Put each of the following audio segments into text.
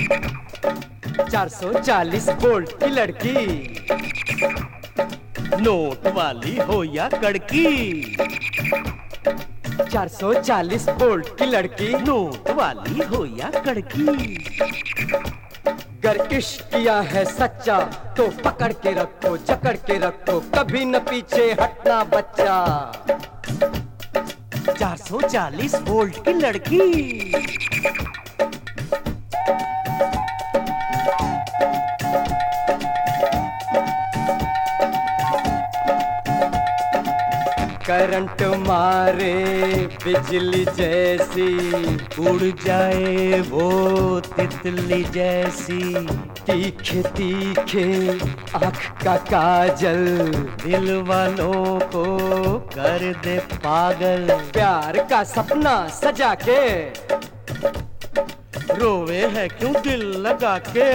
440 volt की लड़की, note वाली हो या कड़की, 440 वोल्ट की लड़की, नोट वाली हो या कड़की। गर इश्क किया है सच्चा तो पकड़ के रखो, जकड़ के रखो, कभी न पीछे हटना बच्चा। 440 वोल्ट की लड़की, करंट मारे बिजली जैसी, उड़ जाए वो तितली जैसी, तीखे तीखे आँख का काजल, दिल वालों को कर दे पागल। प्यार का सपना सजा के रोवे है क्यों दिल लगा के।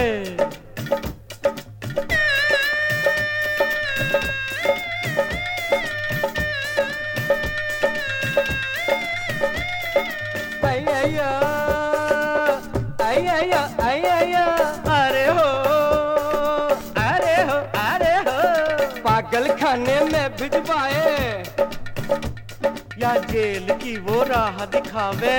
अरे हो अरे हो अरे हो, पागल खाने में भिजवाए या जेल की वो राह दिखावे।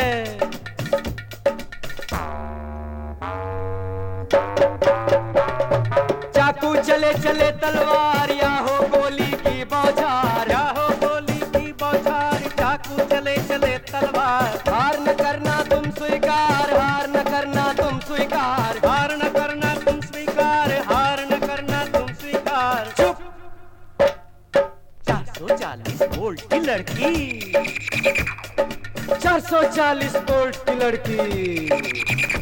चाकू चले चले तलवार, या हो गोली की बौछार, या हो गोली की बौछार, चाकू चले चले तलवार। हार न करना तुम स्वीकार, हार न करना तुम स्वीकार, हार न करना तुम स्वीकार, हार न करना तुम स्वीकार। चुप। 440 वोल्ट की लड़की, 440 वोल्ट की लड़की,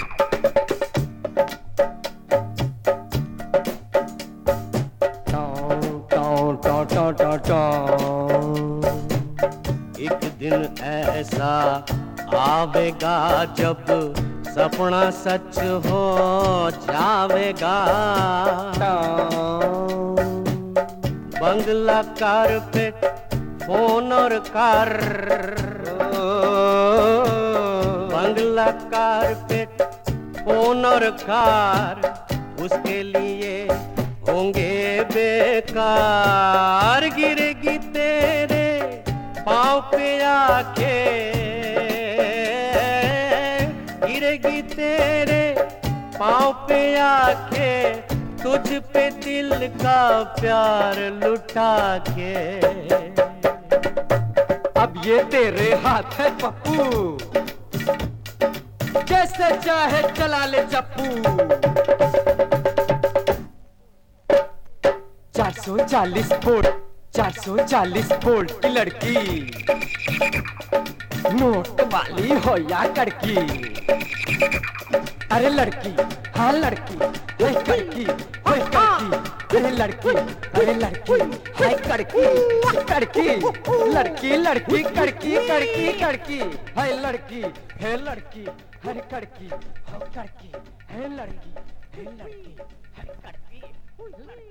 एक दिन ऐसा आवेगा जब सपना सच हो जावेगा। बंगला कारपेट फोन और कार, बंगला कारपेट फोन और कार, उसके लिए होंगे बेकार। गिरेगी तेरे पाँव पे आके, गिरेगी तेरे पाँव पे आके, तुझ पे दिल का प्यार लुटा के। अब ये तेरे हाथ है पप्पू, जैसे चाहे चला ले चप्पू। 440 वोल्ट, 440 वोल्ट की लड़की, नोट वाली हो या कड़की। अरे लड़की, हाँ लड़की, हाय कड़की, हाय कड़की, अरे लड़की, अरे लड़की, हाय कड़की, कड़की, लड़की लड़की, कड़की कड़की कड़की, हाय लड़की, है लड़की, अरे कड़की, हो कड़की, है लड़की, है लड़की, है कड़की।